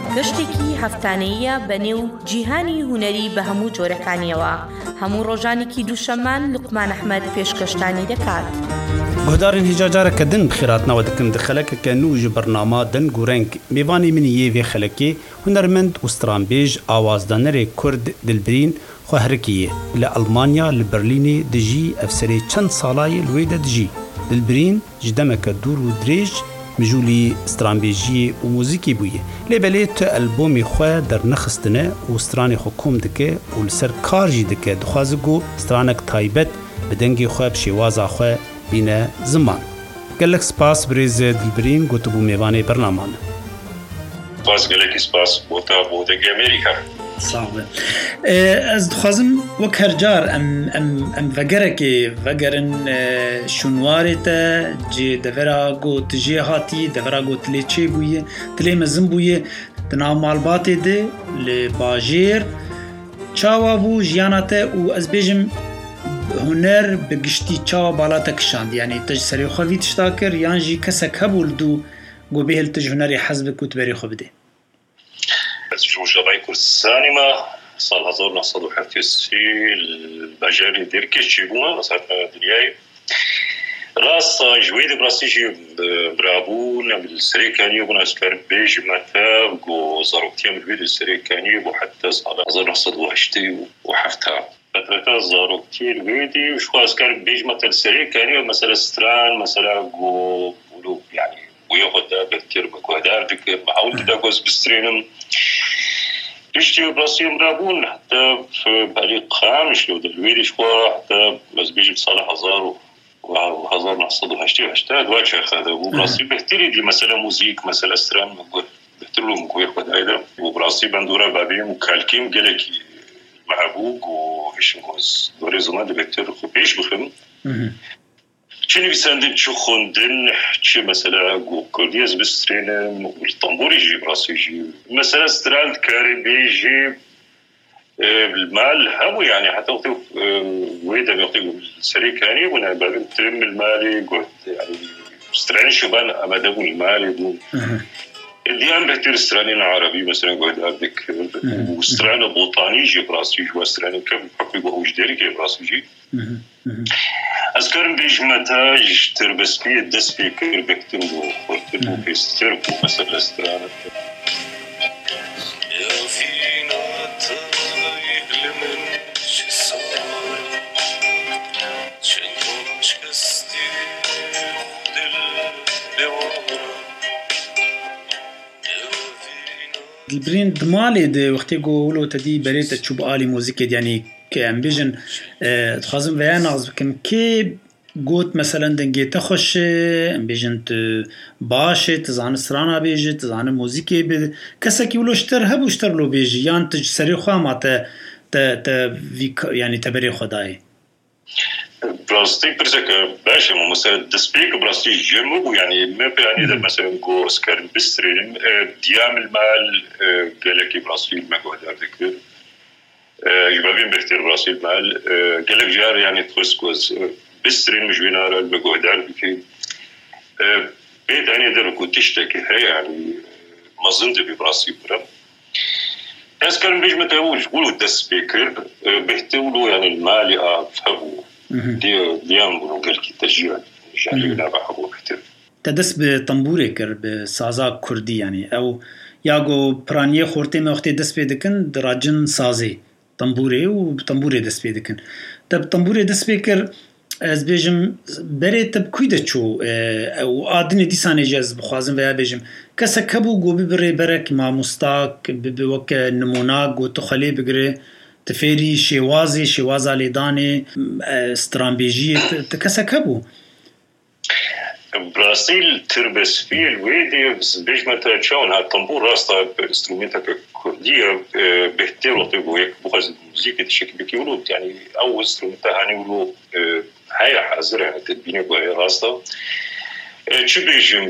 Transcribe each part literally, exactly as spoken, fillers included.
گەشتێکی هەفتانەیە بەنێو جیهانی هونەری بە هەموو جۆرەکانیەوە. هەموو ڕۆژانێکی دووشەمان لوقمان ئەحمەد پێشکەشتانی دەکات. گۆدارên hêjacareke din bi xêratnawe dikin di xelekeke nû ji bernama din gûreng mêvanê min yê vê xelekê hunermend û stranbêj awazdanerê Kurd Dilbirîn xweherikiyê li Almanya li Berlînê dijî ev serê çend salayê li wê de dijî. Dilbirîn ji demeke dûr û dirêj mijûlî stranbêjiyê û mûzîkê bûye. Lêbelê tu albomê xwe dernexistine û stranê xwe kom dike û li ser kar jî dike. Dixwaze got stranek taybet bi dengê xwe bi şêwaza xwe bîne ziman. Gelek spas birêz Dilbirîn gotibû mêvanê bernaman. Spas gelekî spas bota boteke Amerîka. Sağ ol. Ez dixwazim wek her car em em em vegerekê vegerin şûnwarê te cê devera got jê hatî devera got lê çê bûye tilê mezin bûye di nav malbatê de li bajêr çawa bû jiyana te û ez bêjim huner bi giştî çawa bala te kişand. Yani te ji serê xwe vî tişta kir yan jî kesek hebû li dû got bêhil te ji hunerê hez bik û tu berê xwe bide. جوجبای کردستانی ما سال هزار و نهصد و هفتاد و سه البجاری درکش چیبونه مثلا دنیای راست جوید براسیجی برابون بالسريكاني وبنا اسكار بيج متى جو زاروكتيم الفيديو السريكاني وحتى سال هزار و نهصد و هشتاد و هفت فترة زاروكتي الفيديو شو اسكار بيج متى السريكاني مثلا ستران مثلا جو ولو يعني وياخد بكتير بكوادار دك بحاول تدقوز بسترينم بيشتي براسيم رابون حتى في بالي خامش لو دلويري شوا حتى بس بيجي بصالح هزار وهزار نحصد وهشتي وهشتاد واجه هذا وبراسي بهتري دي مثلا موزيك مثلا ستران بهترلو مكوي خد هيدا وبراسي بندورة بابين وكالكيم قلكي محبوق وهشنكوز دوري زمان دي بهتر بيش بخم چنی بیسندن چه خوندن چه مثلا گوکردیز بسترینم والطنبوري جي براسي جي مثلا استراند كاري بيجي بالمال همو يعني حتى وقت ويدا بيعطيك السريكاني وانا بعدين ترم المالي قلت يعني استراني شبان امدابون المالي اليوم بهتر استراني عربي مثلا قلت عندك واستراني بوطاني جي براسي جي واستراني كم حقي وهو جداري جي براسي جي أذكر بيج متاج تربسبي الدسبي كير بكتن وخورتن وبيستر ومثلا استرانة يا فينا تغير من شصار شنكم شكستي دل بوارا Dilbirîn di malê de wextê got wilo te dî berê te çû bi alî mûzîkê yanî ke em bêjin dixwazim veya naz bikim kê got meselên dengê te xweş e em bêjin tu baş e tu zanî strana bêjî tu zanî mûzîkê bê kesekî wilo ji te re hebû ji te wilo bêjî yan tu ji serê xwe ma te te te vî yanî te berê xwe dayê. براستی پرسه که باشه ما مثلا دسپیک براستی جمع و یعنی ما بیانی در مثلا گوس کردن بستریم دیام المال گلکی براستی مقدار دکتر يبقى بختار براسي المال قالك جار يعني تخصكوز بسترين مش بينار المقودار في بيت يعني دركو تشتكي هي يعني ما ظنت براسي برا بس كان بيج متاولش قولوا دس بيكر بيحتولوا يعني المال يفهموا دي ديام قال كي تشجيع جالي لا بحبوا كتير تدس بطنبوري كر بسازا كردي يعني او ياغو برانيه خورتي ما وقتي دس بيدكن دراجن سازي طنبوري و طنبوري دست پێ دەکەن دە طنبوري دەست پێ کرد ez bêjim berê te bi kû de çû û adinê dîsanê jî ez bixwazim veya bêjim kesek hebû got bibe rêberek mamostak bibe weke nimûnak got tu xelê bigire tu fêrî şêwazê şêwaza lêdanê stranbêjiyê tu kesek hebû براسيل تربسفي الويدي بيج متى تشاون ها الطنبور راستا انسترومنتا كرديه بهتر وطيبو هيك بخز موسيقى تشكل بكيولو يعني او انسترومنتا هاني ولو هاي حاضر يعني تدبيني بو راستا تشي بيجم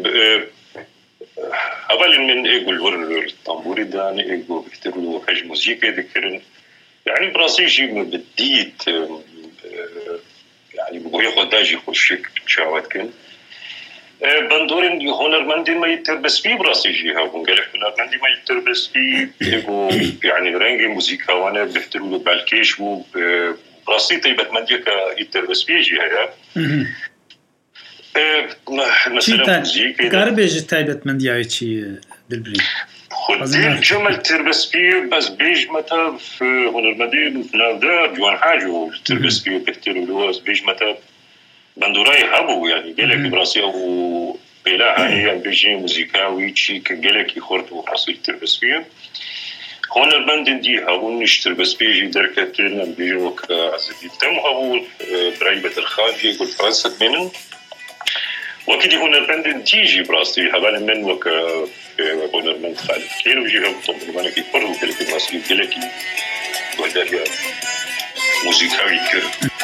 اول من ايقول ور الطنبوري داني ايقول بهتر له حاجه موسيقى ذكرن يعني براسيل جي بديت يعني بو ياخذ داجي خوشك تشاوت كن بندورن هنرمندی ما يتربس فيه براسي جيها ونقول هنرمندي ما يتربس فيه يعني رنج موسيقى وانا بحتروا بالكيش و براسي طيبت منديك يتربس فيه جيها مثلا موسيقى كاربيج طيبت منديا شي دلبري خدين جمل تربس فيه بس بيج متى في هنرمندي في نافدا جوان حاجه تربس فيه بحتروا لواس بيج متى بندوراي هبو يعني قالك براسي او بلا هي بيجي موسيقاوي شي قالك يخرط وحصل تربس فيه هون البند دي هون نشتربس بيجي دركتنا بيجي وك عزيزي تم هو برايبة الخارجي يقول فرنسا منن وكدي هون البند ديجي براسي هبال من وك هون البند خالد كيلو يجي هم طب ما نكي فرو قالك براسي قالك وهذا موسيقاوي كر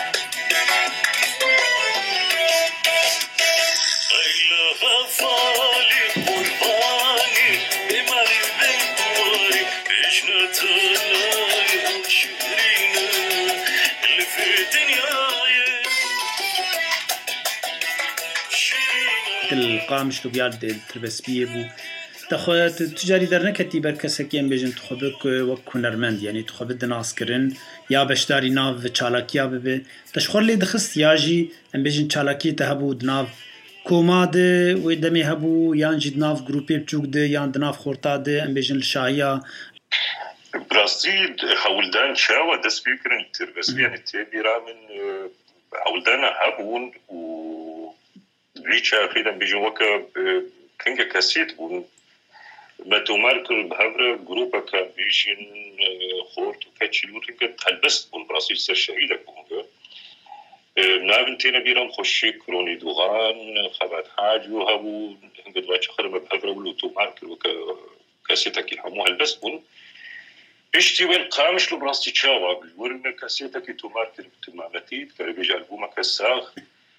القامش لو بيال تربس بيبو تخو تجاري درنا كتي بركسكين بيجن تخبك وك هنرمند يعني تخبد ناسكرن يا بشداري ناف چالاكيا ببه تشخور لي دخست ياجي ام بيجن چالاكي تهبو دناف کوماد و دمی هبو یان جدناف گروپی بچوک ده یان دناف خورتا ده ام بيجن الشايا برازيل حولدان شاوة دس بيكرن تربس يعني تبيرا من حولدان هبون و ليشا خيدا بيجن وكا كنجا كاسيت بون باتو ماركر بهبرا جروبا كان بيجن خورت وكاتشلو رنجا تلبست بون برازيل سر شهيدك بون نابن تينا بيرام خوشي كروني دوغان خبات حاج وهبو هنقد واجه خرم بهبرا ولو تو ماركر وكا كاسيتا كي حموها البست بون اشتي وين قامش لو براسي تشاوا بالورنا كاسيتا كي تو ماركر بتمامتيت كان بيجي البوما كساخ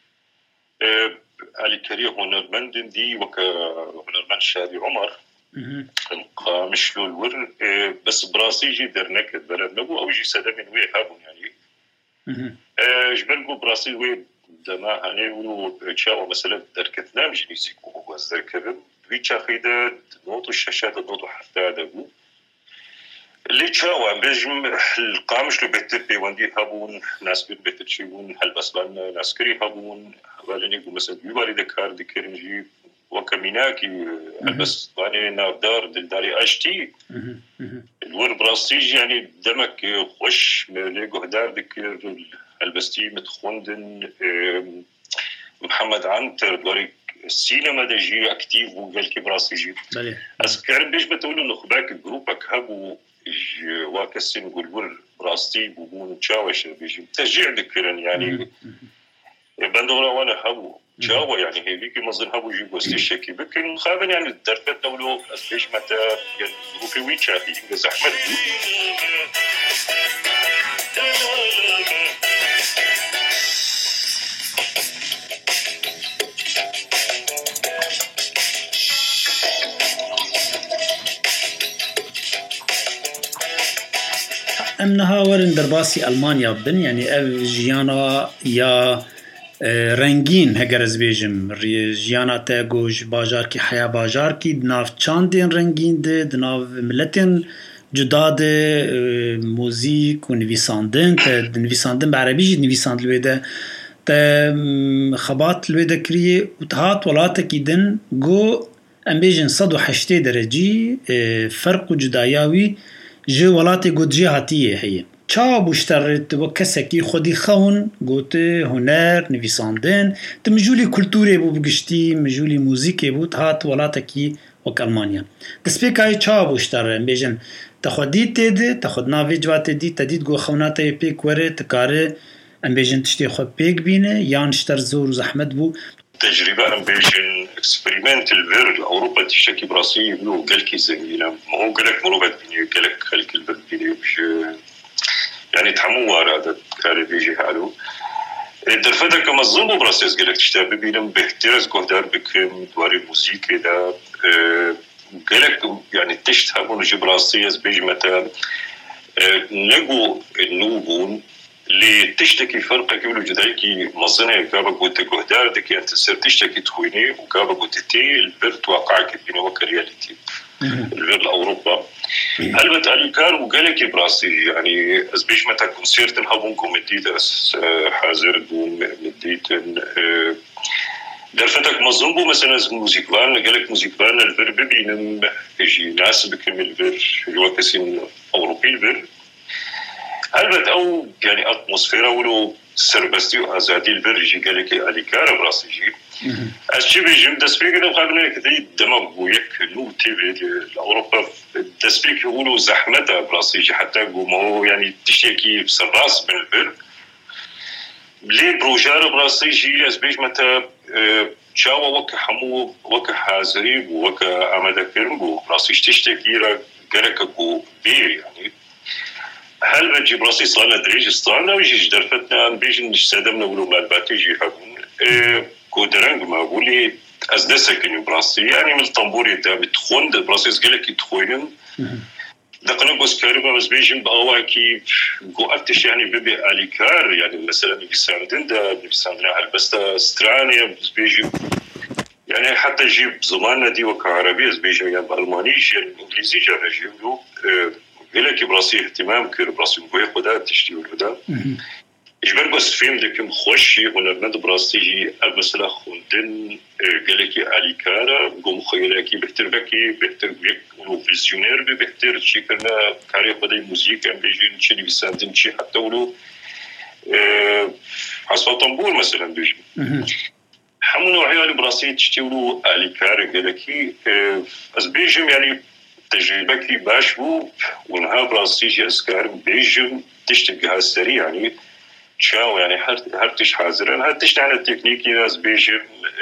علي كريه هنرمند دي وكا هنرمند شادي عمر قامش لو الور بس براسي جي درنك بلد نبو او جي سدا من وي هابون يعني جبل قو براسي وي دما هاني ولو تشاوا مثلا دركتنا مش نسيكو هو الذكر ويتشا خيدا نوتو الشاشات نوتو حتى دبو اللي تشاوا بيجم القامش لو بيتر بيواندي هابون ناس بين بيتشيبون هالبسلان ناس كري هابون هبالني قو مثلا يواري دكار دكرنجي وكميناكي بس يعني نافدار دلداري اشتي الور براسيج يعني دمك خوش ليقو هدار دكر البستي متخوندن محمد عنتر دوري السينما دجي اكتيف وقال كي براسيجي اسكر بيش بتقولوا نخباك جروبك هبو واكسين نقول ور براستي بون تشاوش بيجي تشجيع دكرن يعني بندورا وانا هبو جاوا يعني هيك مصدر هبو يجيبوا استشكي بكن خابن يعني الدرفت دولو اسبيش متى يعني روبي ويتشا هي زحمه امنها ورن درباسي المانيا بن يعني اف جيانا يا رنگین هگر از بیجم ریجیانا تا گوش باجار کی حیا باجار کی دناف چاندین رنگین ده دناف ملتین جدا ده موزیک و نویساندن تا نویساندن بعربی جد نویساند لویده تا خبات لویده کریه و تهات ولاتا کی دن گو ام بیجن صد و هشته درجی فرق و جدایاوی جو ولاتی گو جی هاتیه هیه چا بوشترت و کسکی خودی خون گوته هنر نویساندن تو مجولی کلتوری بو بگشتی مجولی موزیکی بود هات ولاتکی وک المانیا دسپیکای چا بوشتر بیجن تخودی تیده تخود ناوی جوات دی تدید گو خوناتا پیک وره تکاره ام بیجن تشتی خود پیک بینه یان شتر زور و زحمت بو تجربة ام بیجن اكسبريمنت الفيرد اوروبا تشكي براسي بلو قالكي زميلة ما هو قالك مروبات بيني قالك خلك البلد بيني بش يعني تحموا هذا كاري بيجي حاله الدرفدر كما الظلم براسيس قالك تشتابي بينهم بيحترز قهدار بكم دواري موسيقى ده قالك يعني تشتهبون جي براسيس بيجي مثلا نقو النوبون اللي تشتكي فرقك يقولوا جدايكي مظنة كابا قلت جهدار دك أنت صرت تشتكي تخويني وكابا قلت تي البرت واقعك بينه وكرياليتي البرت الأوروبا هل بتقالي كار وقالك براسي يعني أزبيش متى كونسيرت هابونكم مديت أس حاضر دوم مديت درفتك مظنبو مثلا موسيقى قالك موسيقى البر ببينم يجي ناس بكم البر جوا كسين أوروبي البر هل أو يعني أتموسفيرا ولو سربستي وأزادي البرجي قال لك أليكارا براسي جي أشي بيجي دسبيك ده قبل كذا دماغ وياك نو تيفي الأوروبا دسبيك يقولوا زحمتها براسي جي حتى قومه يعني تشتكي بسراس من البر ليه بروجار براسي جي أزبيج متى شاوا وك حمو وك حازري وك أمدا كرم براسي تشتكي را قالك قو بير يعني هل بجي براسي صالنا دريج صالنا ويجي درفتنا بيجي نستخدمنا ولو مالباتي يجي حقون إيه كودرانج ما بقولي أزدسك إنه براسي يعني من الطنبوري ده بتخون ده براسي سجلك يتخوينن دقنا بس كاربا بس بيجي بأواكي جو أفتش يعني ببي أليكار يعني مثلا بيساندن ده بيساندنا هل بس ده سترانيا بس بيجي يعني حتى يجيب زماننا دي وكعربي بس بيجي يعني بالماني يعني إنجليزي جا بيجي له قالك براسي اهتمام كير براسي مبوي خدا تشتي ولا إجبار بس فيلم دكم خوشي ولا مد براسي جي مثلا خوندن قالك أليكارا قوم خيالكي بهتر بكي بهتر بيك ولو فيزيونير بهتر شي كنا كاري خدا موسيقى بيجي نشي بيساندن شي حتى ولو حسب طنبور مثلا بيجي حمو نوعي على براسي تشتي ولو أليكارا قالكي أزبيجم يعني تجربتي باش بو ونها براسيجي أسكار بيجم تشتكي هالسريع يعني تشاو يعني هرتش حاضرين هرتش على التكنيكي ناس بيجم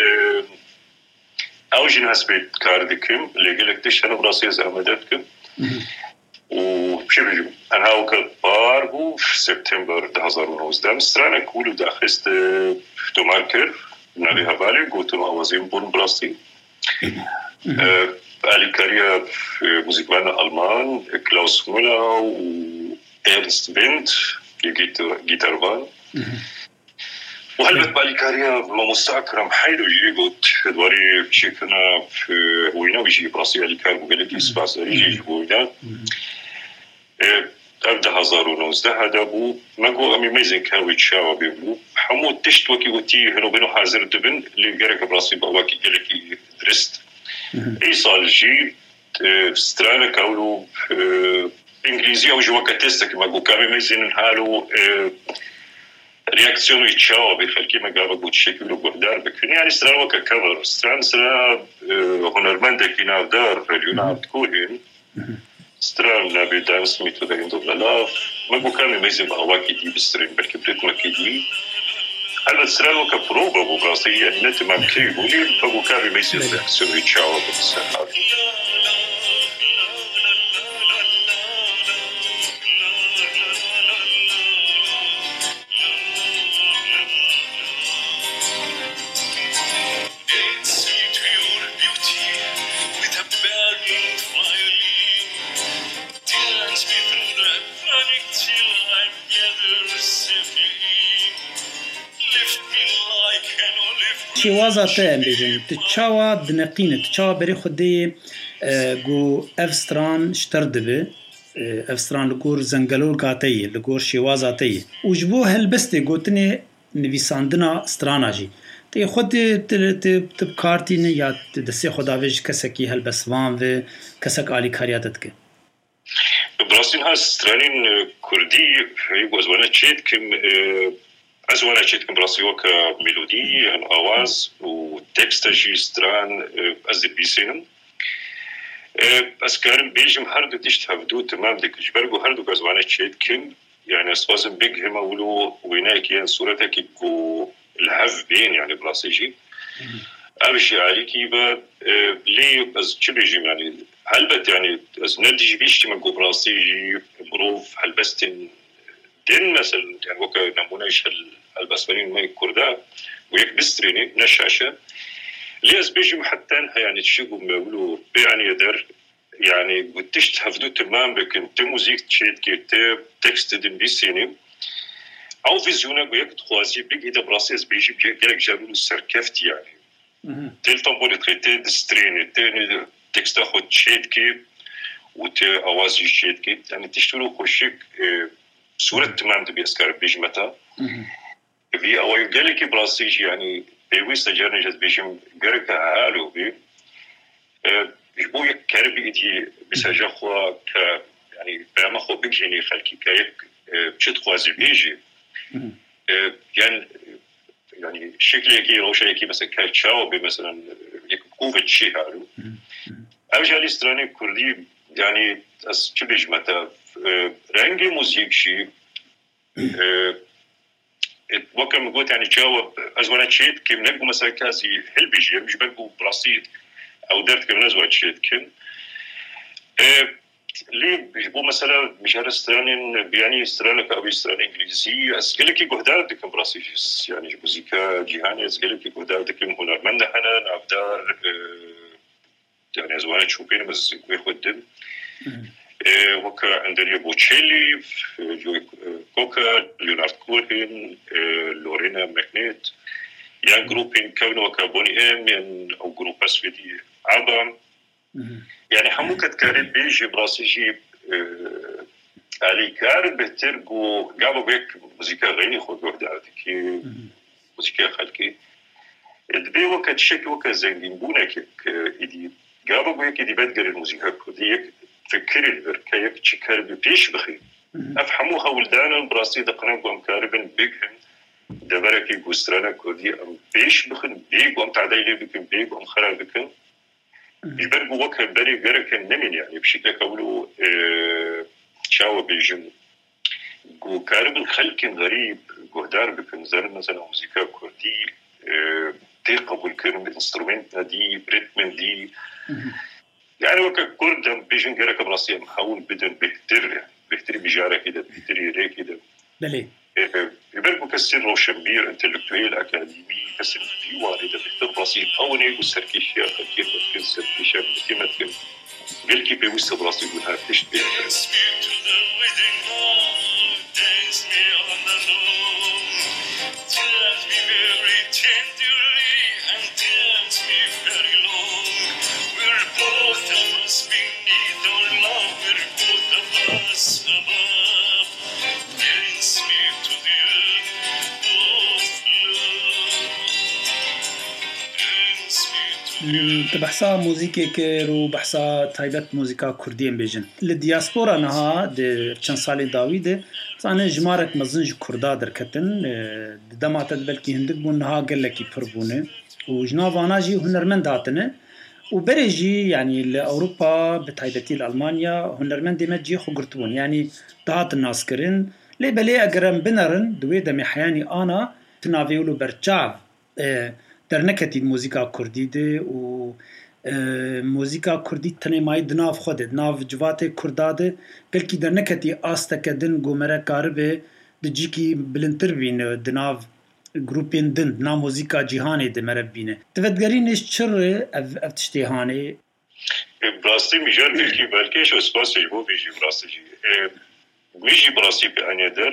أوجي ناس بيت كاردكم اللي قلك تش أنا براسي زعمدتكم وشو بيجم أنا هاو كبار بو في سبتمبر ألفين وتسعة عشر مسترانا كولو داخست تو ماركر نالي هفالي قلتو أوازين بون براسي أليكاريا موسيقى ألمان كلاوس مولا وإرنست بنت جيتار فان وهلبت بأليكاريا ما مستعكرم حيلو يجيبوت دواري شكنا في وينا ويجي براسي أليكار وقالك يسباس يجي وينا أبدا هزار ونوزده هذا بو ما قو أمي ميزن كاوي تشاوى بيبلو حمود تشت وكي وتي هنو بينو حازر دبن اللي قارك براسي بأواكي قالك درست إيصال جي سترانا كاولو إنجليزية وجوا كتستا كما قو كامي ميزين هالو رياكسيونو يتشاوى بخلكي ما قابا قو تشكلو بهدار بكين يعني سترانا وكا كفر سترانا سترانا هنرماندا كينا دار فاليونا بتكوهين سترانا بيدانس ميتو دا يندو بلالاف ما قو كامي ميزين بأواكي دي بسترين بركي بريت مكي دي هل سترانا كبروبا ببراسي يعني نتمام كي يقولي فقو كامي ميزين رياكسيونو يتشاوى بالسحاب شوازا تام بيجن تتشاوا دنقينة تتشاوا بري خدي جو أفستران شتردبه أفستران لقور زنجلول قاتي لقور شوازا تي وجبو هالبستي قوتني نفيساندنا ستراناجي تي خدي تبكارتين يا تدسي خداويج كسكي هالبسوان في كسك آلي كارياتتك براسين ها سترانين كردي يقول أزوانا تشيد كم أزوانا تشيد كم براسي وكا ميلودي الأواز وتكست جي ستران أزي بيسينم أسكارم بيجم هردو تشت هفدو تمام ديك جبرقو هردو أزوانا تشيد كم يعني أسوازم بيج هما ولو ويناك يعني صورتك يكو الهف بين يعني براسي جي أمشي عليك يبا ليه أز تشبيجي يعني هلبت يعني أز ندي بيشتي من براسي جي بروف هلبستن دين مثلا يعني وكا نمونيش هالبسمانين من الكرداء ويك بستريني نشاشة ليه أز بيجي حتى يعني تشيقوا مولو يعني يدر يعني قلتش تهفدو تمام لكن تموزيك تشيد كتاب تكست دين بيسيني او فيزيونا ويك تخوازي بيجي ده براسيس بيجي بيجي جابوا السركفت يعني تل تنبول تريتي دسترين تاني تكست خد شيتكي وت اوازي شيتكي يعني تشتروا خوشك صورة تمام دبي اسكار بيجي متى في او يقالك براسيج يعني بيويس تجارني جد بيجي قرك هالو بي يجبو يكربي دي بسجا خوا ك يعني بما خو بيجيني خلكي كايك بشت خوازي بيجي يعني يعني شكله كي روشه كي مثلا كاتشاو مثلا يكوفت شيء هالو اوجه الاستراني كردي يعني از چه بیش متا رنگ موزیک شی وكم قلت يعني جاوب ازوانا شيت كم نقول مثلا كاسي هل بيجي مش بنقول برصيد او درت كم نزوات شيت كم ليه بيجيبوا مثلا مشار استراني بيعني استرانك او استراني انجليزي اسقلك يقهدار دكم براسيجس يعني موسيقى جهاني اسقلك يقهدار دكم هنرمند حنان عبدار يعني ازوانا تشوفين بس يخدم وكا عندنا بوتشيلي كوكا ليونارد كوهن لورينا ماكنيت يعني جروبين كونوا وكابوني ام يعني او جروب اسفيدي عبا يعني حموكة كارب بيجي براسيجي علي كارب بترجو قابو بيك موسيقى غيني خود وحدة عادكي موسيقى خلقي دبي وكا تشكي وكا زنجين بونا كيك إدي قابو بيك إدي بدقر الموسيقى كوديك فكري البركة يك تشكر بيش بخي أفهموها ولدانا براسي دقنا قوم كاربن بيكهم دبركي قوسترانا كودي أم بيش بخن بيك وأم تعديلي بكم بيك وأم خراب بكم يبرقوا وكا بري غيركن نمين يعني بشكل كولو اه شاوة بيجن قو كاربن خلق غريب قهدار بكم زر مثلا موسيقى كردي اه تيقبل كرم الانسترومنت دي بريتمن دي يعني وكا كردم بيجن غيرك براسي محاول بدن بهتر بهتر بجارة كده بهتر يري كده بلي يبرقوا كسر روشنبير انتلكتويل أكاديمي كسر ديواني ده بهتر براسي أوني والسركيشيا كيف ممكن سركيشيا متمكن قلكي بيوست براسي يقولها تشبه بحثا موسیقی که رو بحثا تایبت موسیقا کردی بیجن لدیاسپورا نها ده چند سالی داویده زانه جمارت مزنج کردا درکتن دمات بلکی هندک بون نها گلکی پربونه و جناوانا جی هنرمند هاتنه و بريجي يعني لأوروبا بتايبتي لألمانيا هنرمند ديمت جي خو قرتبون يعني دهات الناس كرين لي بلي أقرم بنرن دوي دمي حياني أنا تنافيولو برچاو در نکتی موسیقا کردی ده و موسیقا کردی تنه مای دناف خوده دناف جوات کرداده بلکی در نکتی آسته کدن گومره کاربه دجی کی بلنتر بین دناف گروپین دن نا موسیقا جهانی ده مرب بینه تفدگرینش چر افتشتیهانه براستی میجر بلکی بلکیش اسپاس جبو بیجی براستی جی میجی براستی به انیه در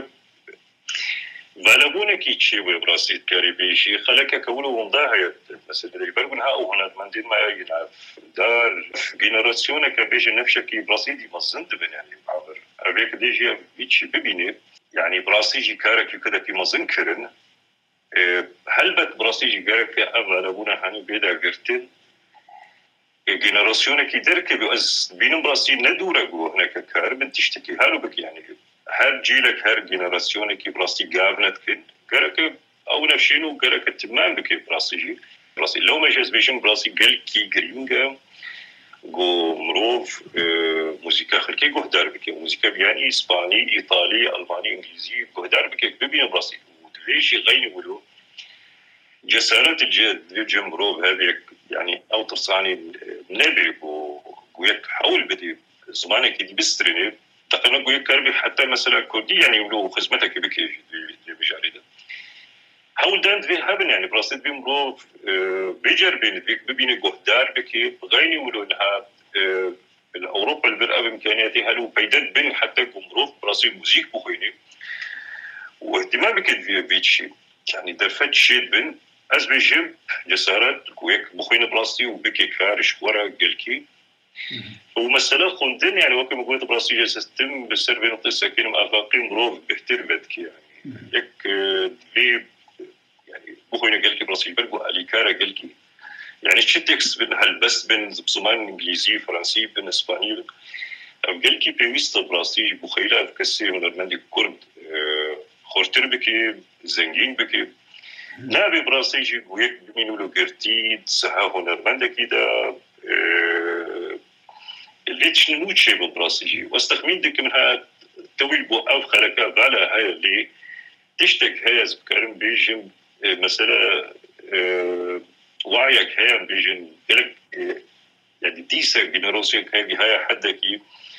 غالبونا كي تشيوي براسي كاري بيشي خلك كولو ومضاها مثلا اللي بربن ها وهنا مندين ما ينعرف دار جينيراسيونا كبيجي نفسه كي براسي دي مزنت بن يعني عبر ابيك ديجي بيتشي ببيني يعني براسي جي كارك كده في مزن كرن هل بت براسي جي كارك غالبونا هاني بيدا غرتن جينيراسيونا كي درك بيز بينم براسي ندوره جو هناك كار بنتشتكي هالو بك يعني هر جيلك هر جينيراسيون كي براسي قابلت كن قالك او نفشينو قالك تمام بكي براسي جي براسي لو ما جاز بيجن براسي قال كي غرينغا جو مروف اه موسيقى خلكي قهدار بكي موسيقى يعني اسباني ايطالي الماني انجليزي قهدار بكي ببين براسي ودليش غيني ولو جسارة الجد جم مروف هذيك يعني او ترصاني نبي ويك حول بدي زمانك دي بسترني تقريبا قوي كاربي حتى مثلا كردي يعني يقولوا خدمتك بكي بجاريده حاول داند في هابن يعني براسيت بيمرو بيجر بين بيك ببين قهدار بكي غيني يقولوا انها اوروبا البرئه بامكانياتها لو بيدد بين حتى قمروف براسي موزيك بخيني واهتمامك بيتشي يعني درفت شيء بن از بيجيب جسارات ويك بخوين بلاستي وبكي كارش ورا قلكي ومسألة خندن يعني وكما قلت بلاستي جسستم بسر بين قصة كلمة أفاقين مروف بهتر بدك يعني يك دبي يعني بخوين قلكي بلاستي برقو أليكارا قلكي يعني شتكس بين هالبس بين بصمان إنجليزي فرنسي بين إسباني قلكي بيويست بلاستي بخيلة أفكسي ونرمندي كرد خورتر بكي زنجين بكي نابي براسيجي ويك بمينو لو قرتيد سحا هنرمندا كده اللي تشنموت شيء بالبراسيجي واستخمين ديك منها توي بو أو خلقا بالا هاي اللي تشتك هاي زبكارم بيجم مثلا وعيك هاي بيجم قلق يعني ديسا جنروسيك هاي هاي حدكي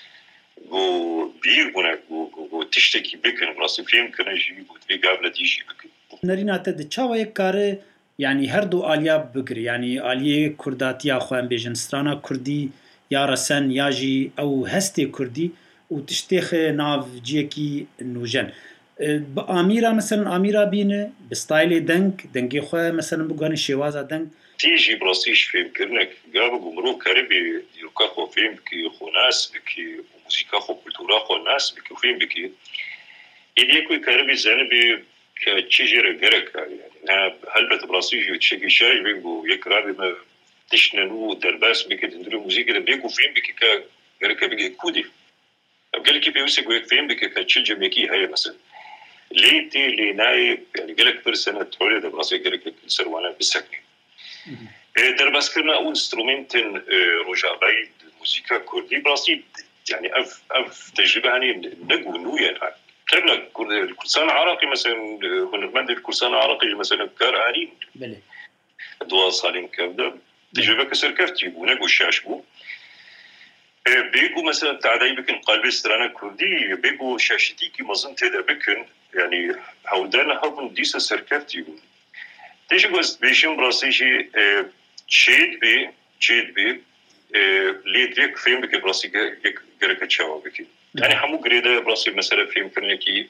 و بيربونك و تشتكي بكن براسي فيهم كان يجيب وتبي قابلة تيجي بكن نرينا تد چاوا یک کاره يعني هر دو آلیا بگری يعني آلیه کرداتیا خوان بیجن سترانا کردی یا رسن یا جی او هستی کردی و تشتیخ ناف جیکی نوجن با آمیرا مثلا آمیرا بینه بستایل دنگ دنگی خواه مثلا بگانی شوازا دنگ تيجي براسيش فيلم كرنك قابل جمرو كاربي يركا خو فيلم بكي خو ناس بكي موسيقى خو كولتورا خو ناس بكي فيلم بكي إليكو كاربي زانبي كتشجر جرك يعني هلبت براسيش وتشكي شاي بيجو يكرابي ما تشننو درباس بكي تندرو موسيقى بيجو فيلم بكي كا جرك بيجي كودي قال كي بيوسك ويك فيلم بكي كتشل جميكي هاي مثلا ليتي ليناي يعني قالك برسنة تولد براسي قالك كل سروانا بالسكن درباس كنا أول انسترومنتن رجابي الموسيقى كردي براسي يعني أف أف تجربة يعني نقول يعني كنا الكرسان العراقي مثلا هنرمند الكرسان العراقي مثلا كار آنين بله دوا صالين كابدا تجربة كسر كفتي ونقول شاشبو بيجو مثلا تعدي بكن قلبي سترانا كردي بيجو شاشتي كي مظن تدا بكن يعني هودانا هبن ديسا سركفتي تيجي قصد بيشم براسيشي تشيد بي تشيد بي لي دريك فيلم بكي براسي قرقة تشاوا بكي يعني حمو قريدة براسي مثلا فيلم كرنكي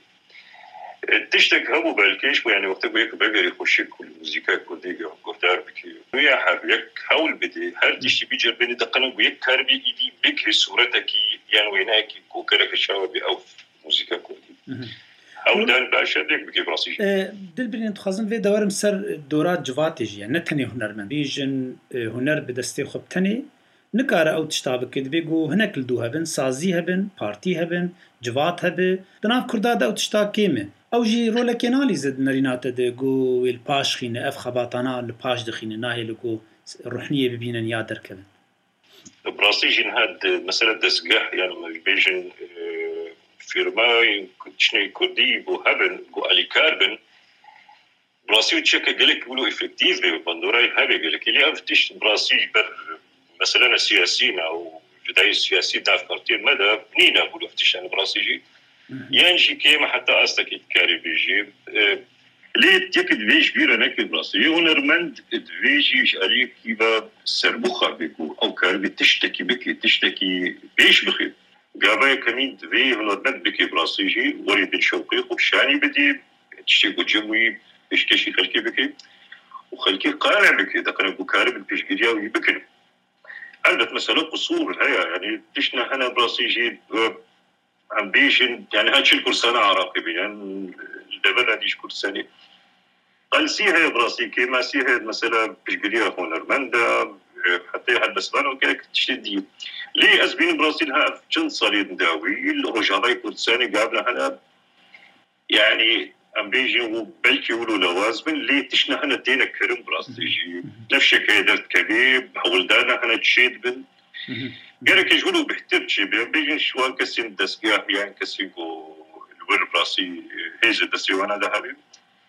تشتك هبو بالكيش يعني وقت بيك بقري خوشي كل موسيقى كردي قفتار بكي ويا حاب يك حاول بدي هل تشتي بيجر بيني دقنا ويك كاربي إيدي بكي صورتكي يعني ويناكي قرقة تشاوا بي أو موسيقى كردي او دان باشا ديك بكي براسي دل برين تخازن في دوارم سر دورات جواتيجي يعني نتني هنرمن بيجن هنر بدستي خبتني نكار او تشتابك بيجو هناك لدوها بن سازي هبن بارتي هبن جوات هبن دناف كرداد او تشتاك كيمه او جي رولك ينالي زد نرينات دقو الباش خينه اف خباطانا الباش دخينه ناهي لقو روحنيه ببينن يا دركبن براسي جن هاد مسألة دسقاح يعني بيجن فيرما كنتشني كردي بو هبن بو ألي كاربن براسي وتشكا قالك بلو إفكتيف بي بندوراي هابي قالك اللي أفتش براسي بر مثلا السياسيين أو جداي السياسيين دا أفكارتين مدى بنينا بلو أفتش أنا براسي جي ينجي كيما حتى أستك كاري بيجي ليه تيكد فيش بيرا نكد براسي ونرمند فيجي عليك كيبا سربوخا بيكو أو كاربي تشتكي بكي تشتكي بيش بخير قابا كمين في هنرمند بكي براسيجي وليد الشوقي وشاني بدي تشتكو جوي بيشكشي خلكي بكي وخلكي قارع بكي دقنا بكارب البيشكريا ويبكن عندك مسألة قصور هيا يعني تشنا هنا براسيجي عم بيجن يعني هاتش الكرسانة عراقي يعني الدبل هاديش كرساني قال سيها براسي كيما سيها مسألة بيشكريا هنرمندا حتى هالبسبان وكذا تشتدي ليه أزبين براسيلها جن صليد داوي الرجالي كردستاني قابلنا هنا يعني أم بيجي وبلكي ولو لوازمن ليه تشنا هنا دينا كرم براسيجي نفس كيدر كبير ولدانا هنا تشيد بن قالك يجولوا بحتر شي بيجي شوان كسين دسقاح يعني كسين الور براسي هيز دسيوانا ده حبيب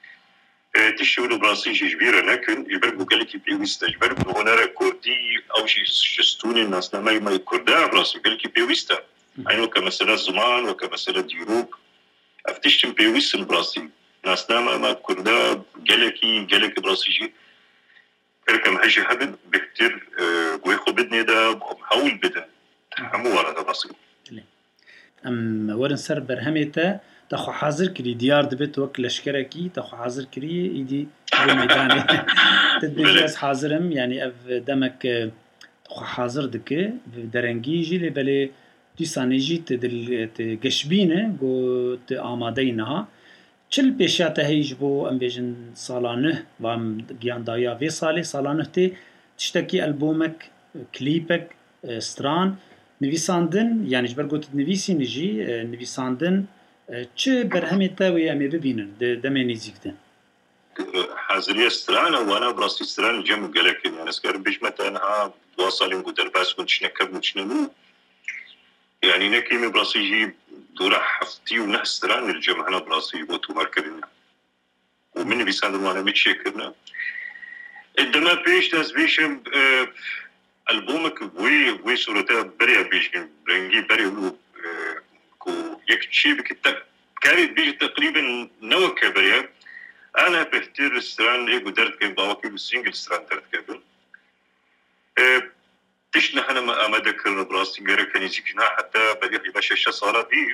تشتغلوا براسيجي كبيرة لكن يبرقوا قالك بيويستا يبرقوا هنا كردي أو شي شستوني الناس ما ما يكردها براسي قالك بيويستا يعني كمسألة زمان وكمسألة ديروك أفتشتم بيويست براسي ناس ما ما كردها قالك قالك براسيجي قالك ما هيجي هبن بكتير ويخو بدني ده بحاول بدن همو ورا ده براسي أم ورن سر برهميته تخو حاضر كري ديار دبت وك لشكركي تخو حاضر كري إيدي بميداني تدبيجي أس حاضرم يعني أف دمك تخو حاضر دكي درنجي جي لبالي دي سانيجي تدل تجشبينه جو تآمادينها چل پیشات هیچ بو ام بیشن سالانه و ام گیان دایا وی سالی سالانه تی تشتکی البومک کلیپک استران نویساندن یعنی جبر گوت نویسی نجی نویساندن چه برهمی تاوی امی ببینن دمی نزیکتن حاضری استران وانا براسي استران جم قالك يعني اسكر بيش مثلا ها واصلين قدر بس كنت نكب نشنو يعني نكيم براسي جيب دورة حفتي ونحس استران الجمع هنا براسي بوتو ماركرنا ومن بيساندر وانا متشكرنا عندما بيش ناس بيشم اه ألبومك بوي بوي صورتها بريا بيشم برنجي بريا اه كو يك شيء بكتاب كانت بيجي تقريبا نوع كبريا أنا بختار استران إيه قدرت كيف باوكي بالسينجل استران درت كيفن اه تش نحن ما ما ذكرنا براسي غير كان يزيكنا حتى بدي باش شش صاله بي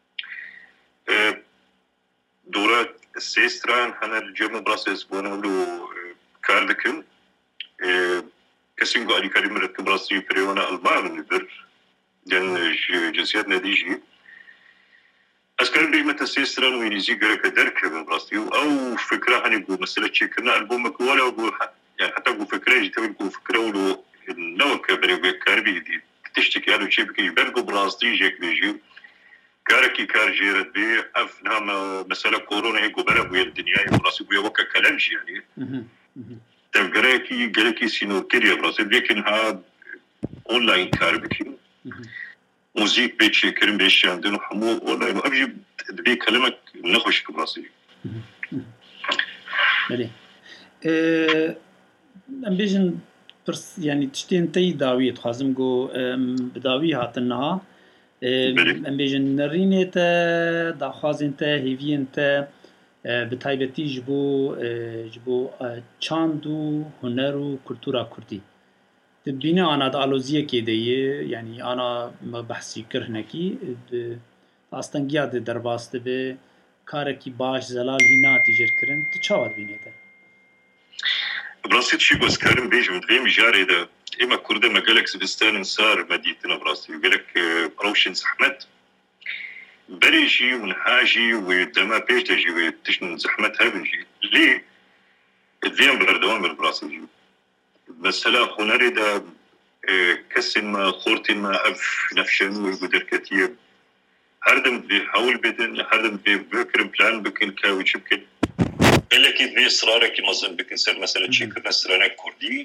دورات السيستران هنا الجيم براسي اسبوعنا له كاردكن كسينغو علي كريم ركب براسي بريونا المان نبر لان جنسيات ناديجي اسكر بيج متى السيستران وينيزي غير كدرك براسي او فكره هني بو مساله شيكنا البومك ولا بو يعني حتى بو فكره جيت بو فكره ولو النوع كبري كاربي دي تشتكي هذا الشيء بكي برجو براستي جيك بيجي كاركي كارجيرت بي افنام مسألة كورونا هيك وبلا بويا الدنيا براسي بويا وكا كلامشي يعني تبقريكي قالكي سينو كيريا براسي لكن ها اونلاين كاربكي موزيك بيتشي كريم بيشي عندنا حمو اونلاين وابجي بي كلامك نخش براسي ملي ام بيجن يعني تشتين تي داوي تخازم جو بداوي هاتنها ام بيجن نرينه تا داخازن تا هيفين تا بتايبتي جبو جبو چاندو هنرو كولتورا كردي تبينا انا دالوزيه كيديه يعني انا ما بحثي كرهنكي استنگيا د درباست به كاركي باش زلال هنا تجر كرن تشاود بينيته براسي شي بس كارم بيج مدريم جاري ده اما كرده مقالك سبستان صار مدينتنا براسي قالك بروشن زحمت بريجي ونحاجي ودما بيج تجي وتشن زحمتها بنجي ليه الديان بردوان بالبراسي جي مثلا هنري ده كسن ما خورتين ما اف نفشن ويقدر كتير هردم بحاول بدن هردم بفكر بلان بكن كاوي شبكن قالك في إصرارك مثلا بكنسر مثلا شيء كنا سرنا كردي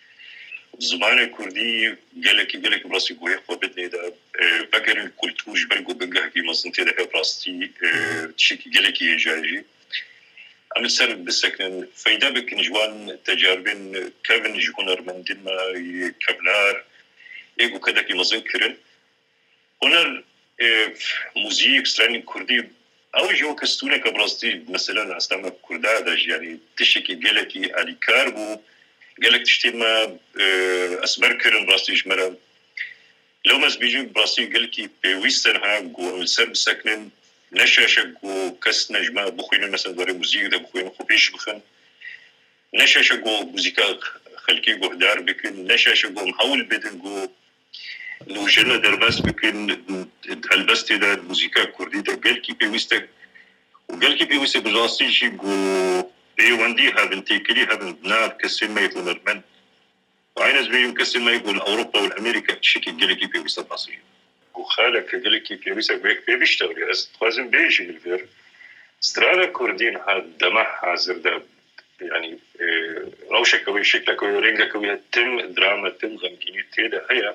زمان كردي قالك قالك براسي قوي وبدني ده بقر الكلتوج برجو بنجح كي مثلا تده براسي شيء قالك يجاجي أنا سر بسكن فايدة بكن جوان تجاربين كابن يكون أرمندين ما كابلار إيجو كذا كي مثلا كرن هنا موسيقى سرنا كردي أو جو كستونة كبرستي مثلاً أستعمل كردا داج يعني تشكي جلكي على كاربو جلك تشتي ما أسبر كرن برستي جمرة لو ما سبيجي برستي جلكي بويستنها جو السب سكنن نشاشة جو كسنا جماعة بخوين مثلاً دوري موسيقى ده بخوين خوبيش بخن نشاشة جو موسيقى خلكي جو دار بكن نشاشة جو محاول بدن جو لو جينا درباس بكن هالبستي ده الموسيقى الكردية ده قال كي بيوستك وقال كي بيوستك بجاسي شي جو بيواندي هابن تيكلي هابن بناب كسين ما يكون المن وعين زبيهم كسين ما يكون أوروبا والأمريكا شكي قال كي بيوستك باسي وخالك قال كي بيوستك بيك بيشتغل لازم بيجي الفير استراليا كردين هاد دمح حاضر ده يعني روشة كوي شكلها كوي رينجا كوي تم دراما تم غمجيني تيدا هي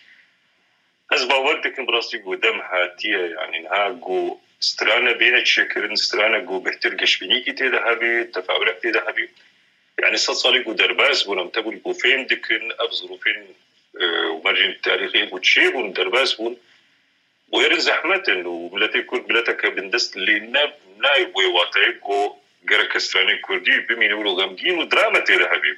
از باورتك براسي قدام هاتيه يعني نها جو استرانا بين شكرن استرانا جو بهتر قشبنيكي تيدا هبي تفاعلك تيدا هبي يعني صصالي جو درباس بولم تقول جو فين دكن افظروفين ومرجين التاريخي وتشي بون درباس بون وير زحمه وملاتي كل بلاتك بندست اللي ناب نايب وواقعي جو غير كستراني كردي بمينولو غمجين ودراما تيدا هبي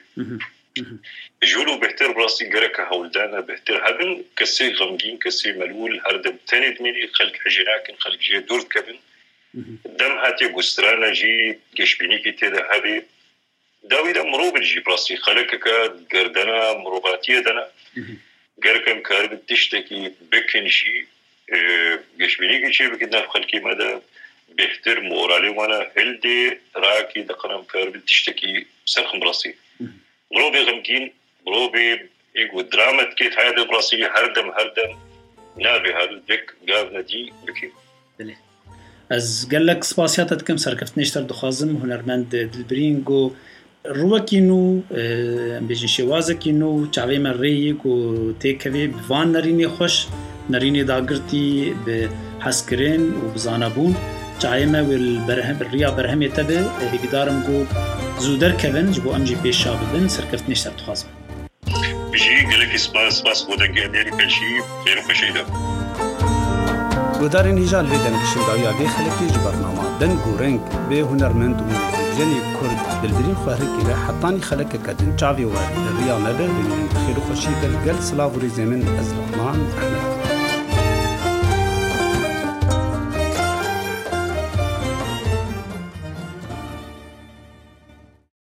جولو بهتر براسي جرك هولدانا بهتر هبن كسي غمجين كسي ملول هردم تاني دميني خلق حجناكن خلق جي دورت كبن دم هاتي قسترانا جي كشبيني كي تيدا هذه داويدا مروب الجي براسي خلقك قردنا مروباتية دنا قركم كارب تشتكي بكن جي كشبيني كي شي بكدنا خلقي ماذا بيحتر مورالي وانا هلدي راكي دقنم كارب تشتكي سرخم براسي مروبي غمكين مروبي يقو دراما كيت هذا براسي هردم هردم نابي هذا بك قابنا دي بكي بله از قالك سپاسیاتت کم سرکفت نشتر دخوازم هنرمند دلبرینگو روکینو بیشتر شوازکینو چاوی من ریگو تکوی بوان نرینی خوش نرینی داغرتی به حسکرین و بزانبون چاوی من ول برهم ریا برهم تبه هیدارم گو زودر کبن جبو امجی پیش شابدن سرکفت نشتر دخوازم. بيجي قالك سباس سباس بودن قادري كل شيء غير كشيء گودارین هیجال لیدن کشیم داویا به خلکی جبرنامه دن گورنگ به هنرمند و موزیجنی کرد دلبرین خواهر کی را حتانی خلک کدن چاوی و ریا مبر بین خیر و خوشی در گل سلاوری زمین از رحمان احمد